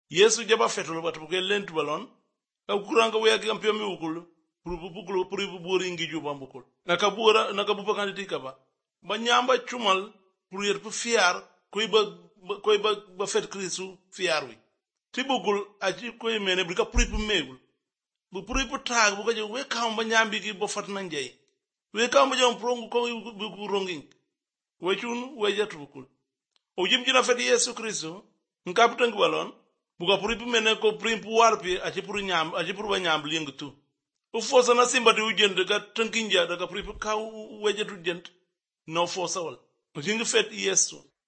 Yesu jaba fetolo batu ke lentu balon ka kuranga we ak ampio mi ukul puru buri ngi juba mbukul naka bupa kanditi kaba ba nyamba chumal puru yer pu fiar koy ba fet kristu fiar wi tibugul aji koy mene brika puru megul bu puru tag bu gaje we kam ba nyambi gi bo fat nanjay we kam ba jom prongu ko bu rongin we chun we jatu bukul o jim jina fet Yesu kristu nkaputang balon buka puru mene ko puru warpi aji puru ba nyam lingutu u fosa na simba de ujende ka tankinja daga puru ka we jatu jent no fosa wal o jingi fet Yesu